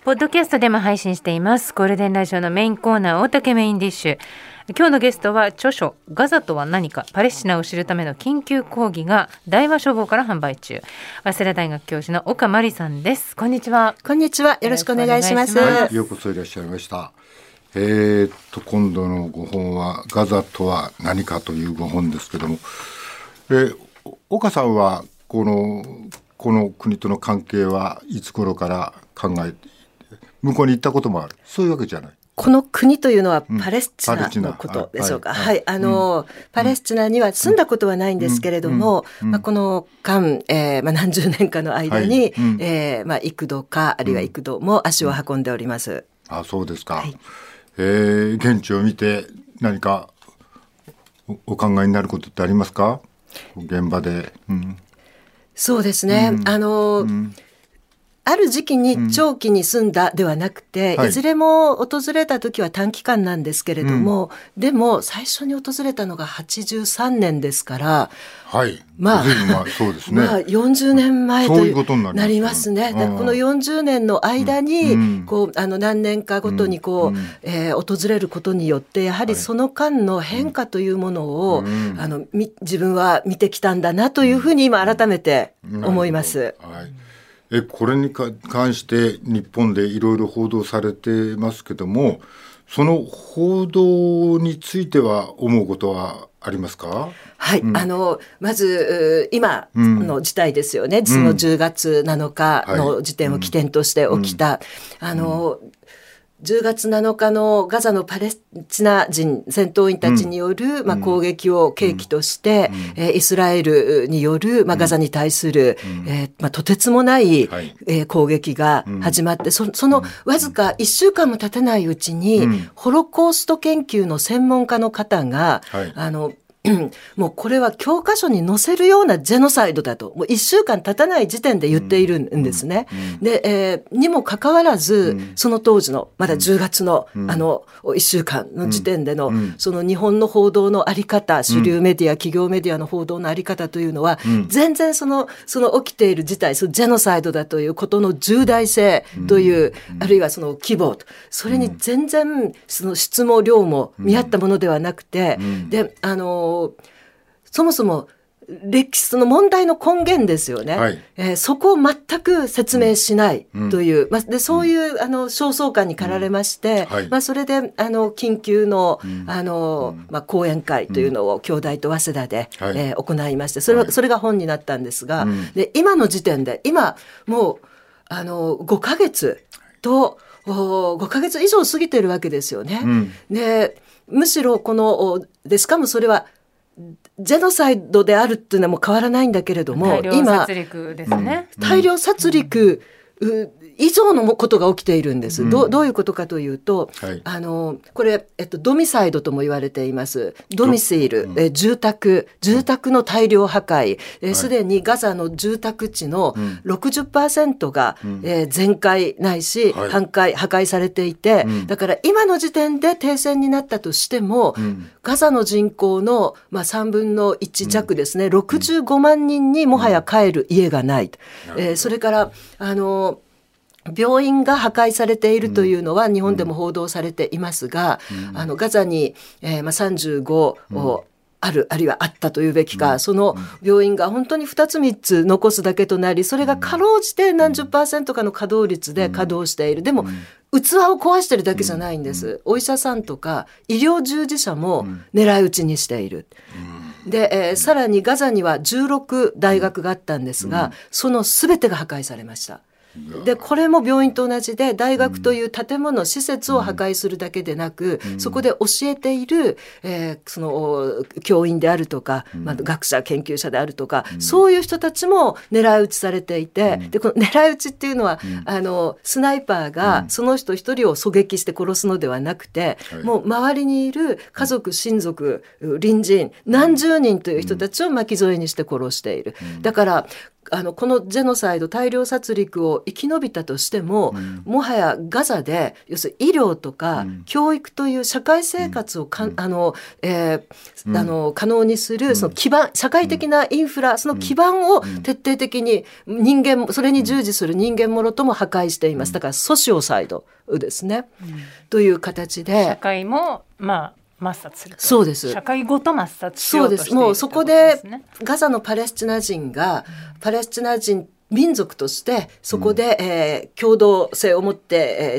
ポッドキャストでも配信しています。ゴールデンラジオのメインコーナー大竹メインディッシュ。今日のゲストは著書ガザとは何かパレスチナを知るための緊急講義が大和書房から販売中、早稲田大学教授の岡真理さんです。こんにちは。 こんにちは、よろしくお願いします。 はい、ようこそいらっしゃいました。今度のご本はガザとは何かというご本ですけども、岡さんはこの国との関係はいつ頃から考えて向こうに行ったこともある、そういうわけじゃない。 この国というのはパレスチナのことでしょうか。はい、パレスチナには住んだことはないんですけれども、この間、何十年かの間に、幾度かあるいは幾度も足を運んでおります。 あ、そうですか。 はい、 現地を見て何か お考えになることってありますか、現場で。 そうですね、ある時期に長期に住んだではなくて、いずれも訪れた時は短期間なんですけれども、でも最初に訪れたのが83年ですから、 はい、そうですね。 40年前ということになりますね。でこの40年の間に、何年かごとに訪れることによってやはりその間の変化というものを、自分は見てきたんだなというふうに今改めて思います。 これに関して日本でいろいろ報道されてますけども、その報道については思うことはありますか？ はい、まず今の事態ですよね、その10月7日の時点を起点として起きた、10月7日のガザのパレスチナ人戦闘員たちによる、攻撃を契機として、イスラエルによる、ガザに対する、とてつもない、攻撃が始まって、そのわずか1週間も経たないうちに、ホロコースト研究の専門家の方が、もうこれは教科書に載せるようなジェノサイドだと、もう1週間経たない時点で言っているんですね。で、にもかかわらず、その当時のまだ10月の1週間の時点での、その日本の報道のあり方、主流メディア、企業メディアの報道のあり方というのは、全然その起きている事態、そのジェノサイドだということの重大性という、あるいはその規模、それに全然その質も量も見合ったものではなくて、で、そもそも歴史の問題の根源ですよね、そこを全く説明しないという、でそういう焦燥感に駆られまして、それで緊急の、講演会というのを京大と早稲田で、行いまして、それが本になったんですが、で今の時点で今もう5ヶ月と5ヶ月以上過ぎてるわけですよね。でむしろしかもそれはジェノサイドであるっていうのはもう変わらないんだけれども、 大量殺戮ですね。 大量殺戮以上のことが起きているんです。どういうことかというと、これ、ドミサイドとも言われています。ドミシール、住宅の大量破壊、すでにガザの住宅地の 60% が、全壊ないし、破壊されていて、だから今の時点で停戦になったとしても、ガザの人口の、3分の1弱ですね、65万人にもはや帰る家がない。それから病院が破壊されているというのは日本でも報道されていますが、ガザに、35をあるいはあったというべきか、その病院が本当に2つ3つ残すだけとなり、それがかろうじて何十%かの稼働率で稼働している。でも器を壊してるだけじゃないんです。お医者さんとか医療従事者も狙い撃ちにしている。で、さらにガザには16大学があったんですが、その全てが破壊されました。でこれも病院と同じで、大学という建物施設を破壊するだけでなく、そこで教えている、その教員であるとか、学者研究者であるとか、そういう人たちも狙い撃ちされていて、でこの狙い撃ちっていうのは、スナイパーがその人一人を狙撃して殺すのではなくて、もう周りにいる家族親族隣人何十人という人たちを巻き添えにして殺している。だからこのジェノサイド大量殺戮を生き延びたとしても、もはやガザで要するに医療とか教育という社会生活を可能にするその基盤、社会的なインフラ、その基盤を徹底的にそれに従事する人間ものとも破壊しています。だからソシオサイドですね、という形で社会も抹殺する。 そうです。 社会ごと抹殺しようとしている。 もうそこでガザのパレスチナ人がパレスチナ人民族としてそこで、共同性を持って、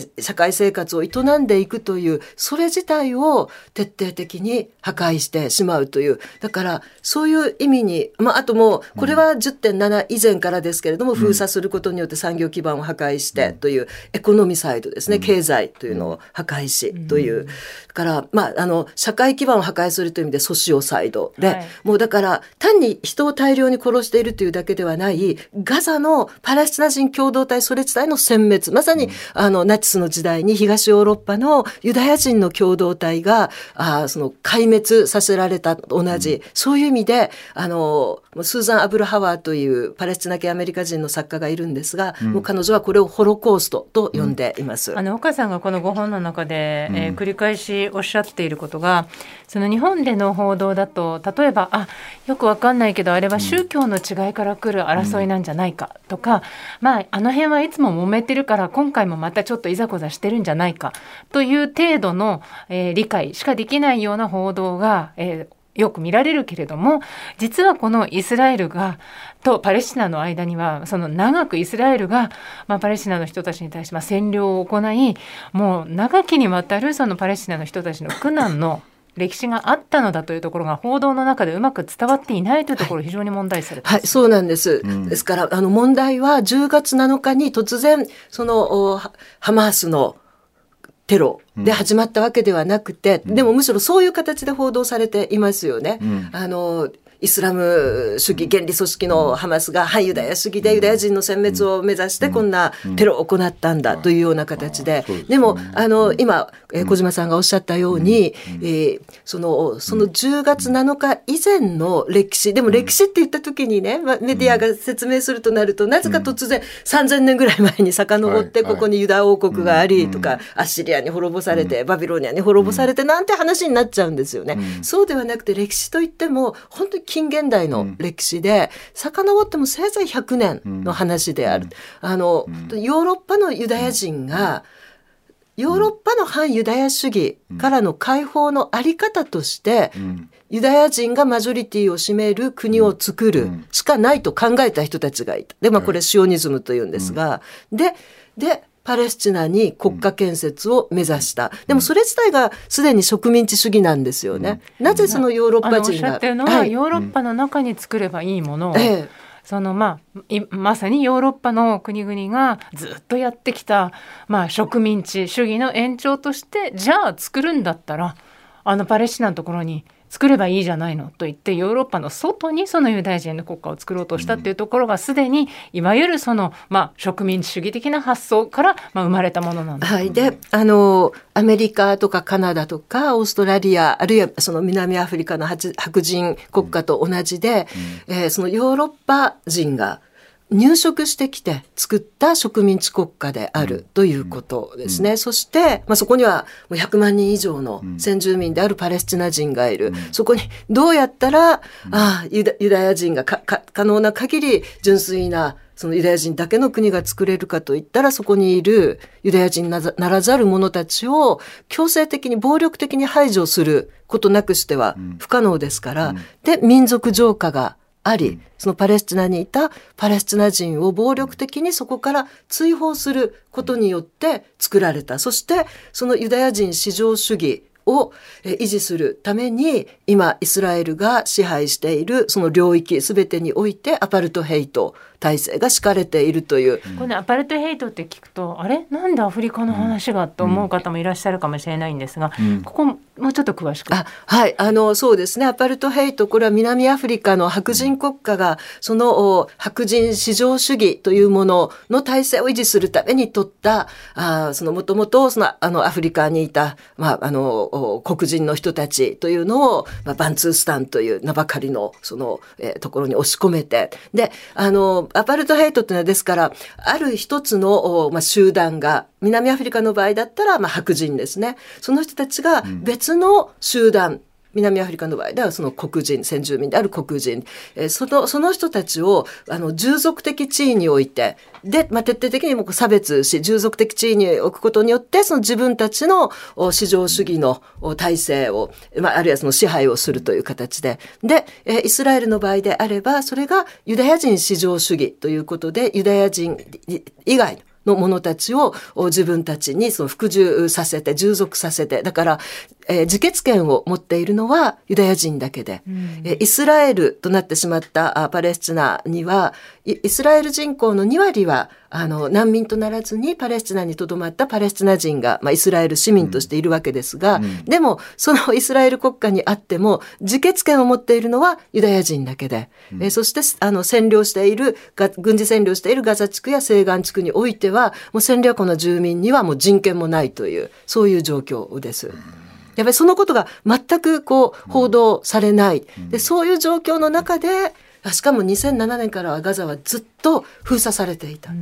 社会生活を営んでいくというそれ自体を徹底的に破壊してしまうという、だからそういう意味に、あともうこれは 10.7 以前からですけれども、封鎖することによって産業基盤を破壊してという、エコノミサイドですね、経済というのを破壊しという、だから社会基盤を破壊するという意味でソシオサイドで、もうだから単に人を大量に殺しているというだけではない、ガザのパレスチナ人共同体、それ自体の殲滅、まさにナチスの時代に東ヨーロッパのユダヤ人の共同体がその壊滅させられたと同じ、そういう意味でスーザン・アブルハワーというパレスチナ系アメリカ人の作家がいるんですが、もう彼女はこれをホロコーストと呼んでいます。 岡さんがこの5本の中で、繰り返しおっしゃっていることが、その日本での報道だと、例えばよくわかんないけどあれは宗教の違いから来る争いなんじゃないかとか、あの辺はいつも揉めてるから今回もまたちょっといざこざしてるんじゃないかという程度の、理解しかできないような報道が、よく見られるけれども、実はこのイスラエルとパレスチナの間には、その長くイスラエルが、パレスチナの人たちに対して占領を行い、もう長きにわたるそのパレスチナの人たちの苦難の歴史があったのだというところが報道の中でうまく伝わっていないというところ、非常に問題されています。 そうなんです。ですから問題は10月7日に突然そのハマースのテロで始まったわけではなくて、でもむしろそういう形で報道されていますよね。イスラム主義原理組織のハマスが反ユダヤ主義でユダヤ人の殲滅を目指してこんなテロを行ったんだというような形で、でも今小島さんがおっしゃったように、その10月7日以前の歴史でも、歴史って言った時にね、メディアが説明するとなると、なぜか突然3000年ぐらい前に遡って、ここにユダ王国がありとか、アッシリアに滅ぼされて、バビロニアに滅ぼされてなんて話になっちゃうんですよね。そうではなくて、歴史といっても本当に近現代の歴史で、遡ってもせいぜい100年の話である。ヨーロッパのユダヤ人がヨーロッパの反ユダヤ主義からの解放のあり方として、ユダヤ人がマジョリティを占める国を作るしかないと考えた人たちがいた。で、これシオニズムというんですが、でパレスチナに国家建設を目指した。でもそれ自体がすでに植民地主義なんですよね。なぜそのヨーロッパ人が。 おっしゃってるのは、ヨーロッパの中に作ればいいものを、まさにヨーロッパの国々がずっとやってきた、植民地主義の延長として、じゃあ作るんだったらパレスチナのところに作ればいいじゃないのと言って、ヨーロッパの外にそのユダヤ人の国家を作ろうとしたっていうところが、すでにいわゆるその、植民地主義的な発想から、生まれたものなんです、 でアメリカとかカナダとかオーストラリア、あるいはその南アフリカの白人国家と同じで、そのヨーロッパ人が入植してきて作った植民地国家であるということですね。そして、そこにはもう100万人以上の先住民であるパレスチナ人がいる。そこにどうやったら、ユダヤ人が可能な限り純粋なそのユダヤ人だけの国が作れるかといったら、そこにいるユダヤ人ならざる者たちを強制的に暴力的に排除することなくしては不可能ですから、で民族浄化があり、そのパレスチナにいたパレスチナ人を暴力的にそこから追放することによって作られた。そしてそのユダヤ人至上主義を維持するために、今イスラエルが支配しているその領域すべてにおいてアパルトヘイト体制が敷かれているという。 このアパルトヘイトって聞くと、あれなんでアフリカの話がと思う方もいらっしゃるかもしれないんですが、ここもうちょっと詳しく。 そうですね。アパルトヘイト、これは南アフリカの白人国家がその白人至上主義というものの体制を維持するために取ったそのもともとアフリカにいた黒人の人たちというのをバンツースタンという名ばかりのそのところに押し込めて、でアパルトヘイトというのはですからある一つの、集団が南アフリカの場合だったら、白人ですね。その人たちが別の集団、南アフリカの場合ではその黒人、先住民である黒人、その人たちを従属的地位に置いて、で、徹底的にも差別し、従属的地位に置くことによって、その自分たちの至上主義の体制を、あるいはその支配をするという形で、イスラエルの場合であれば、それがユダヤ人至上主義ということで、ユダヤ人以外の者たちを自分たちにその服従させて、従属させて、だから、自決権を持っているのはユダヤ人だけで、イスラエルとなってしまったパレスチナには、イスラエル人口の2割は難民とならずにパレスチナにとどまったパレスチナ人が、イスラエル市民としているわけですが、でもそのイスラエル国家にあっても自決権を持っているのはユダヤ人だけで、そして占領している軍事占領しているガザ地区や西岸地区においてはもう占領下の住民にはもう人権もないという、そういう状況です。やっぱりそのことが全く報道されない。で、そういう状況の中で、しかも2007年からはガザはずっと封鎖されていた。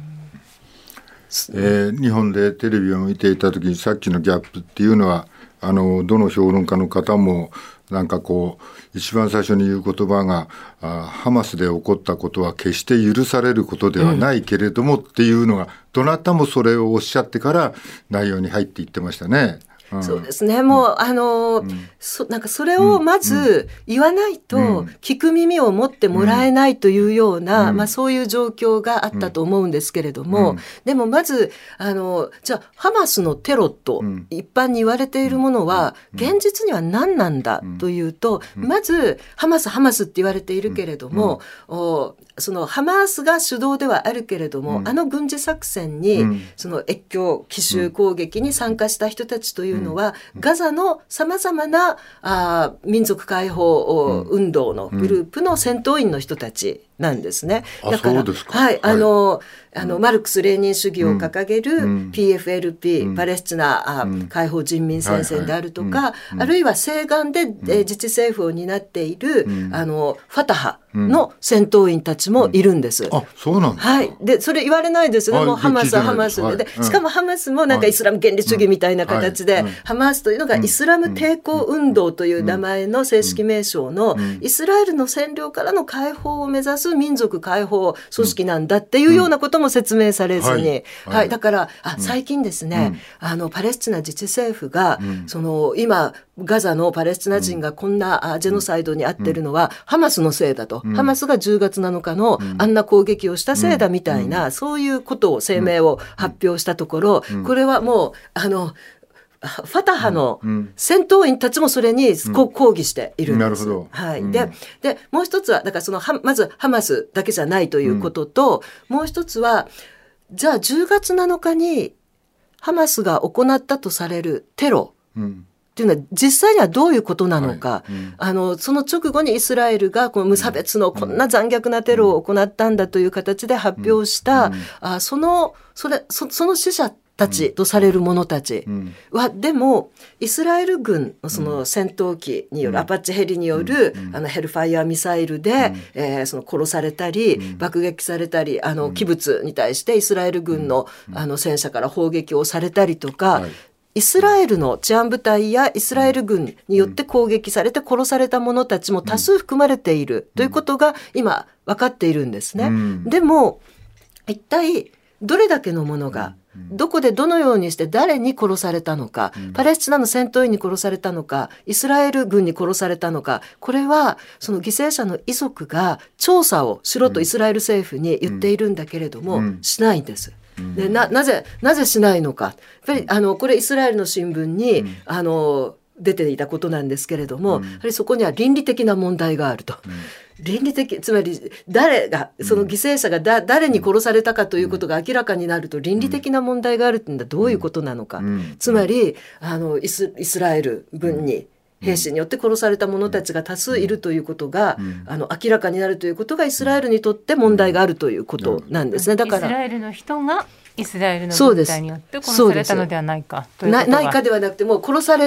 日本でテレビを見ていた時にさっきのギャップっていうのはどの評論家の方もなんか一番最初に言う言葉がハマスで起こったことは決して許されることではないけれどもっていうのが、どなたもそれをおっしゃってから内容に入っていってましたね。 そうですね。もうなんかそれをまず言わないと聞く耳を持ってもらえないというような、そういう状況があったと思うんですけれども、でもまずじゃあハマスのテロと一般に言われているものは現実には何なんだというと、まずハマスって言われているけれども、そのハマスが主導ではあるけれども、軍事作戦にその越境奇襲攻撃に参加した人たちというのは、ガザのさまざまな民族解放運動のグループの戦闘員の人たちなんですね。だから、マルクス・レーニン主義を掲げる PFLP、パレスチナ解放人民戦線であるとか、あるいは西岸で自治政府を担っているファタハの戦闘員たちもいるんです。 そうなんですか。 でそれ言われないですよね。もうハマスで、しかもハマスもなんかイスラム原理主義みたいな形で、ハマスというのがイスラム抵抗運動という名前の正式名称のイスラエルの占領からの解放を目指す民族解放組織なんだっていうようなことも説明されずに、だから最近ですね、パレスチナ自治政府が、今ガザのパレスチナ人がこんなジェノサイドに遭ってるのはハマスのせいだと、ハマスが10月7日のあんな攻撃をしたせいだみたいな、そういうことを声明を発表したところ、これはもうファタハの戦闘員たちもそれに抗議しているんです。でもう一つはだからまずハマスだけじゃないということと、もう一つはじゃあ10月7日にハマスが行ったとされるテロっていうのは実際にはどういうことなのか、その直後にイスラエルがこの無差別のこんな残虐なテロを行ったんだという形で発表した、その死者たちとされる者たちは、でもイスラエル軍のその戦闘機によるアパッチヘリによるヘルファイアミサイルで殺されたり爆撃されたり、キブツに対してイスラエル軍の戦車から砲撃をされたりとか、イスラエルの治安部隊やイスラエル軍によって攻撃されて殺された者たちも多数含まれているということが今分かっているんですね。でも一体どれだけのものがどこでどのようにして誰に殺されたのか、パレスチナの戦闘員に殺されたのか、イスラエル軍に殺されたのか、これはその犠牲者の遺族が調査をしろとイスラエル政府に言っているんだけれども、しないんです。でなぜしないのか、やっぱりこれイスラエルの新聞に出ていたことなんですけれども、やはりそこには倫理的な問題があると。倫理的、つまり誰がその犠牲者が誰に殺されたかということが明らかになると倫理的な問題があるっていうのはどういうことなのか、つまりイスラエル軍に兵士によって殺された者たちが多数いるということが、明らかになるということがイスラエルにとって問題があるということなんですね。だからイスラエルの人がイスラエルの軍隊によって殺されたのではないかということがないかではなくて、もう殺されて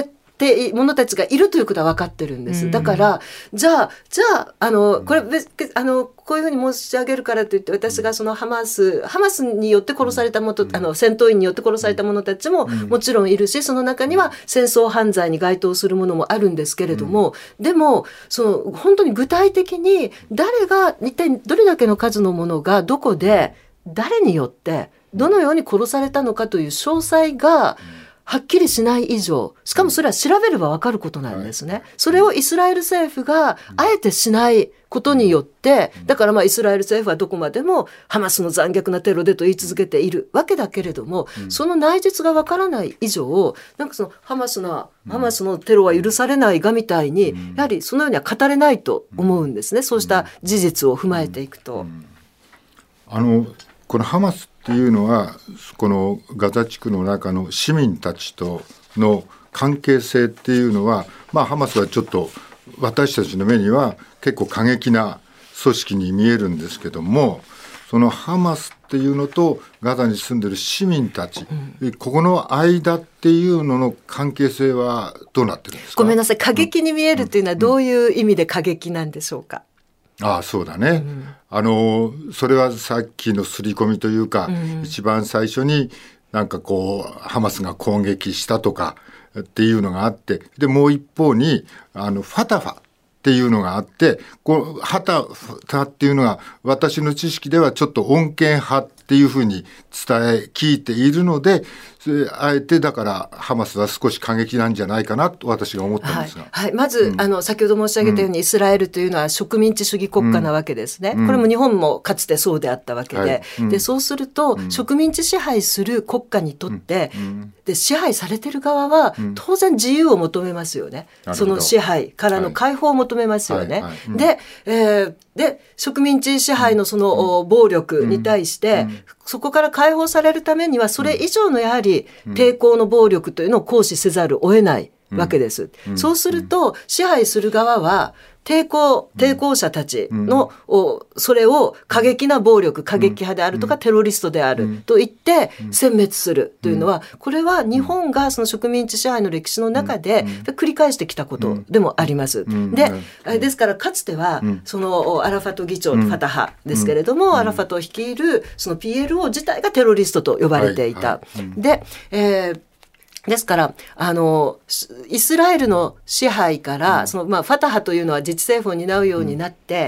て者たちがいるということは分かってるんです。だからじゃあこれこういうふうに申し上げるからといって私がそのハマスによって殺された戦闘員によって殺された者たちももちろんいるし、その中には戦争犯罪に該当するものもあるんですけれども、でもその本当に具体的に誰が一体どれだけの数のものがどこで誰によってどのように殺されたのかという詳細がはっきりしない以上、しかもそれは調べれば分かることなんですね。それをイスラエル政府があえてしないことによって、だからイスラエル政府はどこまでもハマスの残虐なテロでと言い続けているわけだけれども、その内実が分からない以上、なんかそのハマスのテロは許されないがみたいに、やはりそのようには語れないと思うんですね。そうした事実を踏まえていくと。 このハマスっていうのはこのガザ地区の中の市民たちとの関係性っていうのは、ハマスはちょっと私たちの目には結構過激な組織に見えるんですけども、そのハマスっていうのとガザに住んでる市民たち、ここの間っていうのの関係性はどうなってるんですか？ ごめんなさい、過激に見えるというのはどういう意味で過激なんでしょうか？ そうだね、それはさっきの刷り込みというか、一番最初になんかハマスが攻撃したとかっていうのがあって、でもう一方にファタファっていうのがあって、ファタファっていうのが私の知識ではちょっと穏健派っていうふうに聞いているので、あえてだからハマスは少し過激なんじゃないかなと私が思ったんですが、 まず、先ほど申し上げたように、イスラエルというのは植民地主義国家なわけですね。これも日本もかつてそうであったわけで、でそうすると、植民地支配する国家にとって、で支配されてる側は当然自由を求めますよね。その支配からの解放を求めますよね。で植民地支配のその暴力に対して、そこから解放されるためにはそれ以上のやはり抵抗の暴力というのを行使せざるを得ないわけです。そうすると支配する側は抵抗者たちの、それを過激な暴力、過激派であるとかテロリストであると言って殲滅するというのは、これは日本がその植民地支配の歴史の中で繰り返してきたことでもあります。ですからかつてはそのアラファト議長、ファタハですけれども、アラファトを率いるその PLO 自体がテロリストと呼ばれていた。ですからイスラエルの支配からその、ファタハというのは自治政府を担うようになって、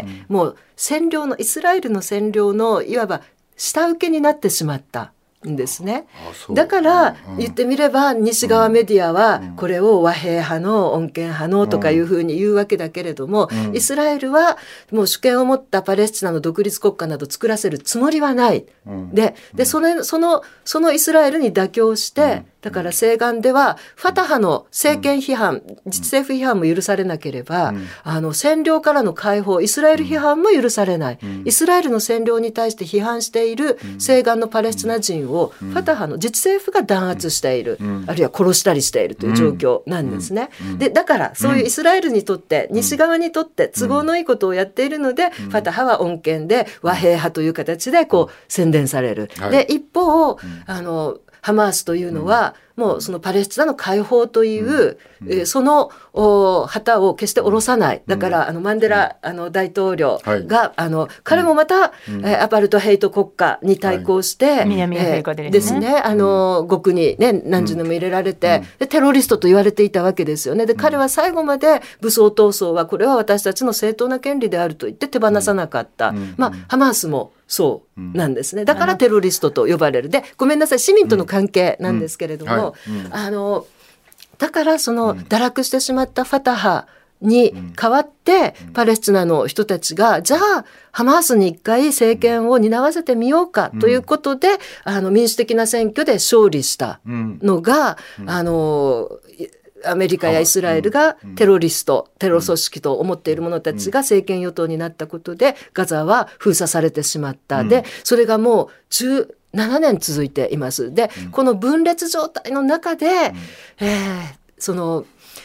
もうイスラエルの占領のいわば下請けになってしまったんですね。だから言ってみれば西側メディアはこれを和平派の穏健派のとかいうふうに言うわけだけれども、イスラエルはもう主権を持ったパレスチナの独立国家など作らせるつもりはない。でそのイスラエルに妥協して、だから西岸ではファタハの政権批判、自治政府批判も許されなければ、占領からの解放、イスラエル批判も許されない。イスラエルの占領に対して批判している西岸のパレスチナ人をファタハの自治政府が弾圧している、あるいは殺したりしているという状況なんですね。でだからそういうイスラエルにとって、西側にとって都合のいいことをやっているので、ファタハは穏健で和平派という形で宣伝される。で一方ハマースというのは、もうそのパレスチナの解放という、その旗を決して下ろさない。だからマンデラ大統領が、彼もまた、アパルトヘイト国家に対抗して、 南アフリカでですね、獄に、何十年も入れられて、でテロリストと言われていたわけですよね。で彼は最後まで武装闘争はこれは私たちの正当な権利であると言って手放さなかった。ハマースもそうなんですね。だからテロリストと呼ばれる。でごめんなさい、市民との関係なんですけれども、だからその堕落してしまったファタハに代わってパレスチナの人たちが、じゃあハマースに一回政権を担わせてみようかということで、民主的な選挙で勝利したのが、アメリカやイスラエルがテロリスト、テロ組織と思っている者たちが政権与党になったことで、ガザは封鎖されてしまった。でそれがもう17年続いています。でこの分裂状態の中で、その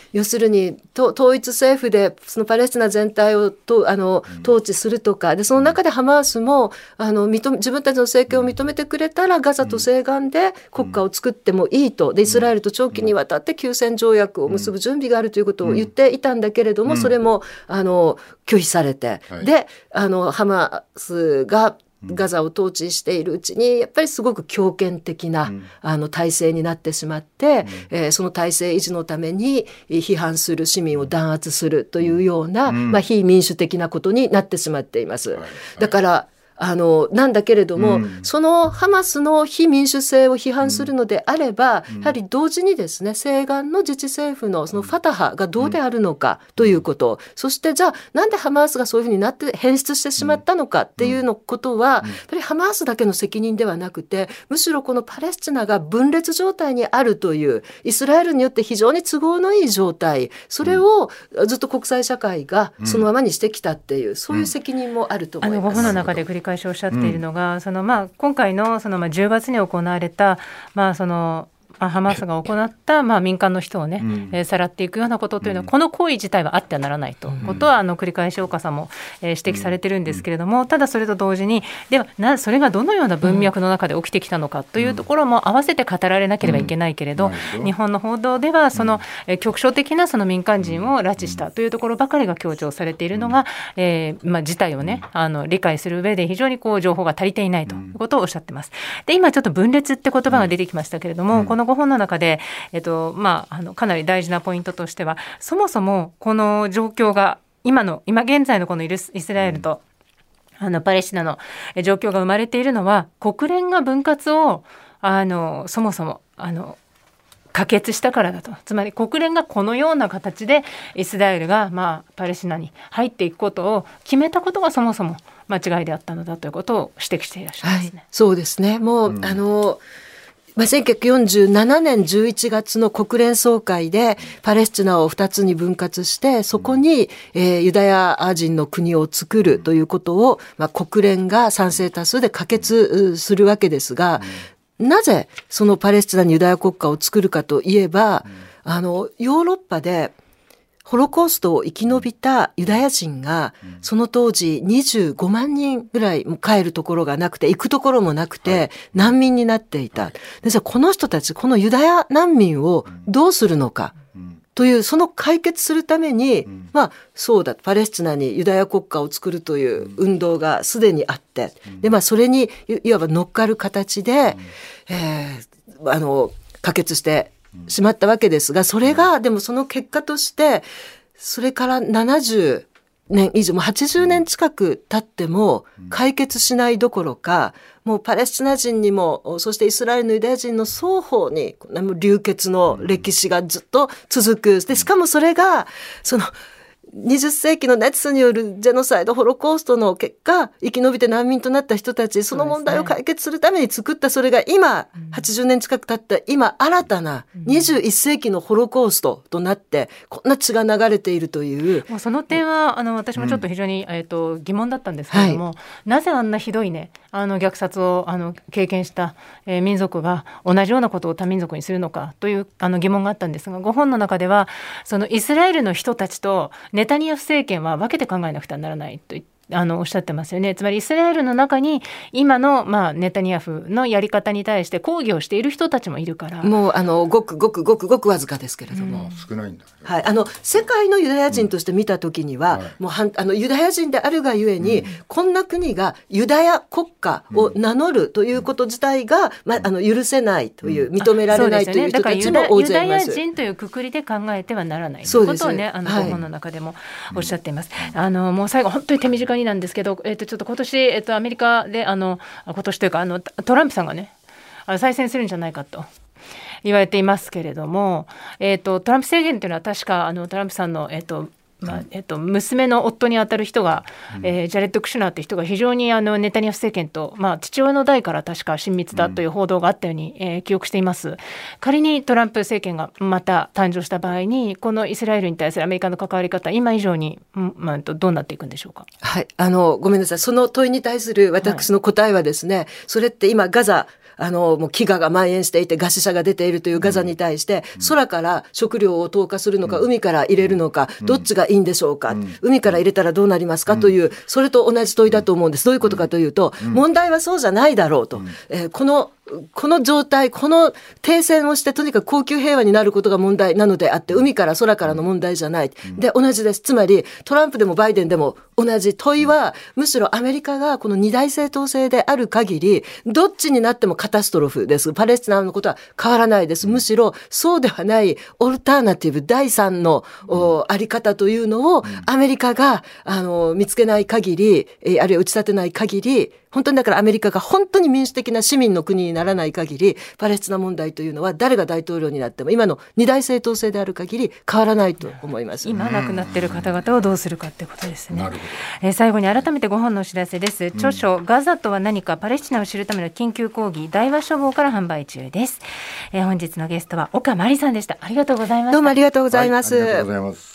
要するに統一政府でそのパレスチナ全体を統治するとかで、その中でハマースも自分たちの政権を認めてくれたらガザと西岸で国家を作ってもいいと、でイスラエルと長期にわたって休戦条約を結ぶ準備があるということを言っていたんだけれども、それも拒否されて、でハマースがガザを統治しているうちにやっぱりすごく強権的な体制になってしまって、その体制維持のために批判する市民を弾圧するというような、非民主的なことになってしまっています。だからなんだけれども、そのハマスの非民主性を批判するのであれば、やはり同時にですね、西岸の自治政府のそのファタハがどうであるのかということ、そしてじゃあなんでハマスがそういうふうになって変質してしまったのかっていうのことは、やっぱりハマスだけの責任ではなくて、むしろこのパレスチナが分裂状態にあるというイスラエルによって非常に都合のいい状態、それをずっと国際社会がそのままにしてきたっていう、そういう責任もあると思います。 ご本の中で繰り返しおっしゃっているのが、今回の10月に行われた、ハマスが行った、民間の人をね、さらっていくようなことというのは、この行為自体はあってはならないということは、繰り返し岡さんも、指摘されてるんですけれども、ただそれと同時にではそれがどのような文脈の中で起きてきたのかというところも合わせて語られなければいけないけれど、日本の報道ではその、局所的なその民間人を拉致したというところばかりが強調されているのが、事態をね理解する上で非常に情報が足りていないということをおっしゃってます。で、今ちょっと分裂って言葉が出てきましたけれども、この5本の中で、かなり大事なポイントとしては、そもそもこの状況が今現在のこのイスラエルとパレスチナの状況が生まれているのは、国連が分割をそもそも可決したからだと。つまり国連がこのような形でイスラエルがパレスチナに入っていくことを決めたことがそもそも間違いであったのだということを指摘していらっしゃいますね。 そうですね。もう1947年11月の国連総会でパレスチナを2つに分割して、そこに、ユダヤ人の国を作るということを、国連が賛成多数で可決するわけですが、なぜそのパレスチナにユダヤ国家を作るかといえば、ヨーロッパでホロコーストを生き延びたユダヤ人がその当時25万人ぐらい帰るところがなくて、行くところもなくて難民になっていた。で、この人たち、このユダヤ難民をどうするのかという、その解決するために、そうだ、パレスチナにユダヤ国家を作るという運動がすでにあって、で、それにいわば乗っかる形で、可決してしまったわけですが、それがでもその結果としてそれから70年以上、もう80年近く経っても解決しないどころか、もうパレスチナ人にもそしてイスラエルのユダヤ人の双方に流血の歴史がずっと続く。でしかもそれがその20世紀のナチスによるジェノサイド、ホロコーストの結果、生き延びて難民となった人たち、その問題を解決するために作った、それが今、80年近く経った今、新たな21世紀のホロコーストとなって、こんな血が流れているという。 その点は私もちょっと非常に、疑問だったんですけれども、なぜあんなひどいね、虐殺を経験した、民族が同じようなことを他民族にするのかという疑問があったんですが、ご本の中ではそのイスラエルの人たちとネタニヤフ政権は分けて考えなくてはならないとおっしゃってますよね。つまりイスラエルの中に今の、ネタニヤフのやり方に対して抗議をしている人たちもいるから、 もうごくわずかですけれども、 少ないんだ、 世界のユダヤ人として見たときには、もうユダヤ人であるがゆえに、こんな国がユダヤ国家を名乗るということ自体が、許せないという、認められないという人たちも大勢います。 ユダヤ人というくくりで考えてはならないということをね、ご本の中でもおっしゃっています。もう最後本当に手短になんですけど、ちょっと今年、アメリカで今年というかトランプさんがね再選するんじゃないかと言われていますけれども、トランプ政権というのは確かトランプさんの娘の夫にあたる人が、ジャレッド・クシュナーという人が非常にネタニヤフ政権と、父親の代から確か親密だという報道があったように、記憶しています。仮にトランプ政権がまた誕生した場合に、このイスラエルに対するアメリカの関わり方、今以上に、どうなっていくんでしょうか。 ごめんなさい、その問いに対する私の答えはですね、それって今ガザもう飢餓が蔓延していて餓死者が出ているというガザに対して、空から食料を投下するのか、海から入れるのか、どっちがいいんでしょうか、海から入れたらどうなりますかという、それと同じ問いだと思うんです。どういうことかというと、問題はそうじゃないだろうと、この状態、この停戦をしてとにかく恒久平和になることが問題なのであって、海から空からの問題じゃない。で、同じです。つまりトランプでもバイデンでも同じ問いは、むしろアメリカがこの二大政党制である限り、どっちになってもカタストロフです。パレスチナのことは変わらないです。むしろそうではないオルターナティブ第三のあり方というのをアメリカが見つけない限り、あるいは打ち立てない限り、本当にだからアメリカが本当に民主的な市民の国にならない限り、パレスチナ問題というのは誰が大統領になっても今の二大政党制である限り変わらないと思います。 今亡くなっている方々をどうするかってことですね。最後に改めてご本のお知らせです。著書ガザとは何か、パレスチナを知るための緊急講義、大和書房から販売中です。本日のゲストは岡真理さんでした。ありがとうございました。 どうもありがとうございます。 ありがとうございます。